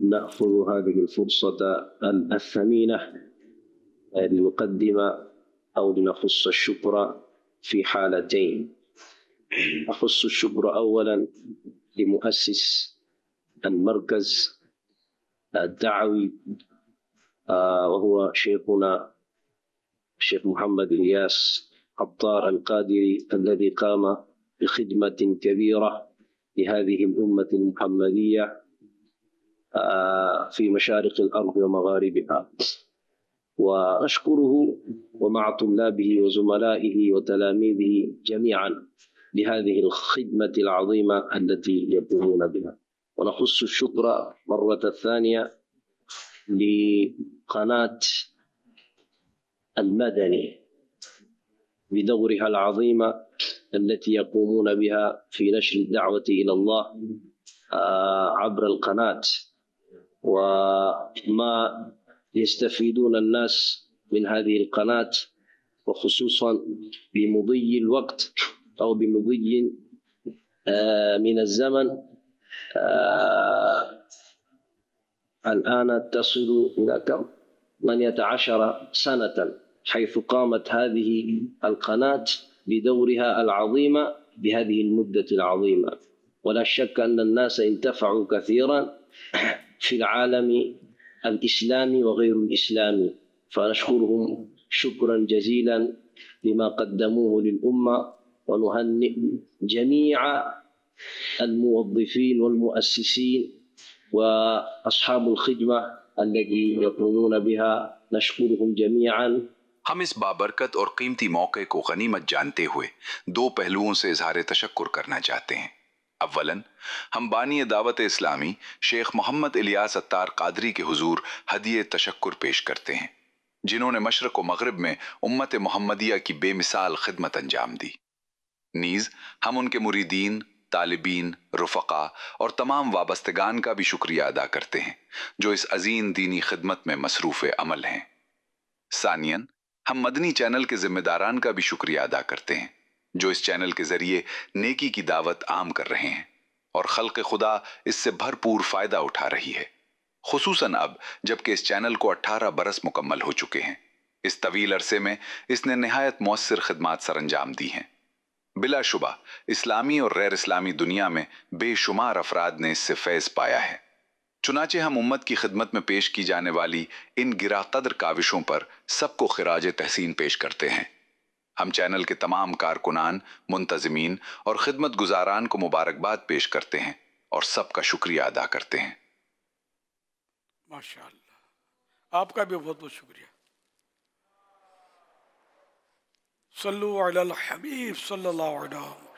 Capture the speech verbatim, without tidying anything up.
نأخذ هذه الفرصة الثمينة لنقدم أو لنخص الشكر في حالتين. أخص الشكر أولا لمؤسس المركز الدعوي وهو شيخنا الشيخ محمد إلياس عطار القادري، الذي قام بخدمة كبيرة لهذه الأمة المحمدية في مشارق الأرض ومغاربها، ونشكره ومع طلابه وزملائه وتلاميذه جميعا لهذه الخدمة العظيمة التي يقومون بها. ونخص الشكر مرة ثانية لقناة المدني بدورها العظيمة التي يقومون بها في نشر الدعوة إلى الله عبر القناة، وما يستفيدون الناس من هذه القناة، وخصوصا بمضي الوقت أو بمضي من الزمن. الآن تصل إلى كم؟ ثمانية عشر سنة حيث قامت هذه القناة بدورها العظيم بهذه المدة العظيمة، ولا شك أن الناس انتفعوا كثيرا في العالم الإسلامي وغير الإسلامي، فنشكرهم شكرا جزيلا لما قدموه للأمة، ونهنئ جميع الموظفين والمؤسسين وأصحاب الخدمة التي يقومون بها، نشكرهم جميعا। हम इस बाबरकत और कीमती मौके को गनीमत जानते हुए दो पहलुओं से इजहार तशक्कुर करना चाहते हैं। अव्वलन, हम बानी दावत इस्लामी शेख मोहम्मद इलियास अत्तार कादरी के हुजूर हदिये तशक्कुर पेश करते हैं, जिन्होंने मशरक व मगरिब में उम्मत मोहम्मदिया की बेमिसाल खिदमत अंजाम दी। नीज हम उनके मुरीदीन, तालिबीन, रुफका और तमाम वाबस्तगान का भी शुक्रिया अदा करते हैं जो इस अजीम दीनी खिदमत में मसरूफ़ अमल हैं। सानियन, हम मदनी चैनल के जिम्मेदारान का भी शुक्रिया अदा करते हैं जो इस चैनल के जरिए नेकी की दावत आम कर रहे हैं और खल्क खुदा इससे भरपूर फायदा उठा रही है, खुसूसन अब जबकि इस चैनल को अठारह बरस मुकम्मल हो चुके हैं। इस तवील अरसे में इसने निहायत मौसर खिदमात सरअंजाम दी हैं। बिलाशुबा इस्लामी और गैर इस्लामी दुनिया में बेशुमार अफराद ने इससे फैज़ पाया है। चुनाचे हम उम्मत की खिदमत में पेश की जाने वाली इन गिरा कदर काविशों पर सबको खिराज तहसीन पेश करते हैं। हम चैनल के तमाम कारकुनान, मुंतज़मीन और खिदमत गुजारान को मुबारकबाद पेश करते हैं और सबका शुक्रिया अदा करते हैं। माशाअल्लाह, आपका भी बहुत बहुत शुक्रिया। सल्लु अलल हबीब सल्लल्लाहु अलैहि वसल्लम।